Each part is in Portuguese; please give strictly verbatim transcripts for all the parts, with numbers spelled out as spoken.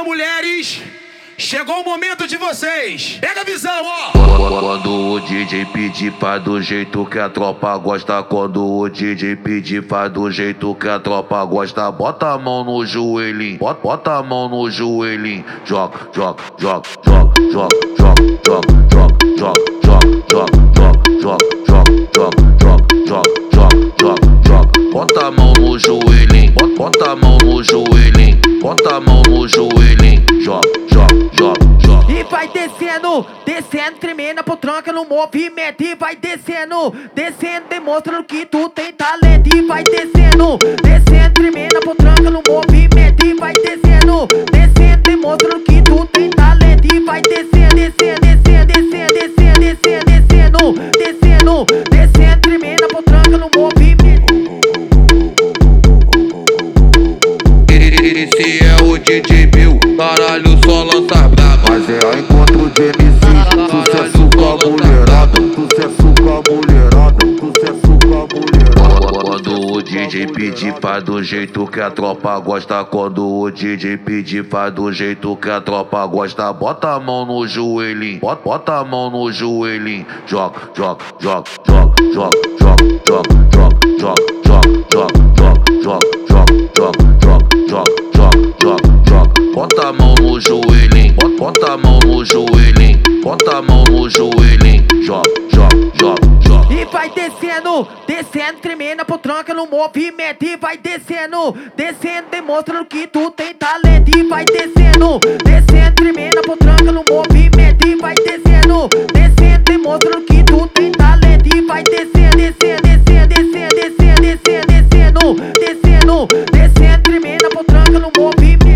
Atenção, mulheres, chegou o momento de vocês. Pega a visão, ó. Quando o D J pedir, faz do jeito que a tropa gosta. Quando o D J pedir, faz do jeito que a tropa gosta. Bota a mão no joelhinho, bota, bota a mão no joelhinho. Joga, joga, joga, joga, joga, joga, joga, joga, joga, joga, joga, joga, joga, joga, joga, joga, joga, joga. Bota a mão no joelhinho, bota, bota a mão no joelhinho, bota a mão no joelhinho. Joga, joga, joga, joga. E vai descendo, descendo, tremendo a potranca no movimento. E vai descendo, descendo, demonstrando que tu tem talento. E vai descendo, descendo, tremendo a potranca no movimento. E vai descendo, descendo, demonstrando que tu tem talento. E vai descendo, descendo, descendo, descendo, descendo, descendo, descendo, descendo, descendo, tremendo a potranca no movimento. Esse é o D J Bill, caralho, só lança braba. Mas é a encontro de M C, sucesso com a mulherada, sucesso com a mulherada, sucesso com a mulherada. Quando o D J pedir, faz do jeito que a tropa gosta. Quando o D J pedir, faz do jeito que a tropa gosta. Bota a mão no joelhinho, bota, bota a mão no joelhinho. Joga, joga, joga, joga, joga, joga, joga, joga, joga, joga, joga, joga, joga, joga, joga, joga, joga, joga, joga. Bota a mão no joelhinho, bota, bota a mão no joelhinho, bota a mão no joelhinho. Joga, joga, joga, joga. E vai descendo, descendo, tremendo a potranca no movimento. E vai descendo, descendo, demonstrando que tu tem talento. E vai descendo, descendo, tremendo a potranca no movimento. E vai descendo, descendo, demonstrando que tu tem talento. E vai descendo, descendo, descendo, descendo, descendo, descendo, descendo, descendo, descendo, tremendo a potranca no movimento.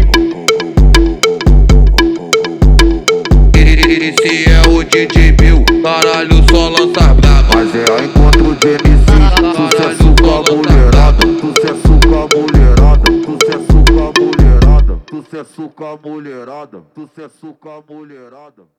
Esse é o D J Bill, caralho, só lança braba. Mas é a encontro de M C, sucesso com a mulherada, sucesso com a mulherada, sucesso com a mulherada, sucesso com a mulherada, sucesso com a mulherada.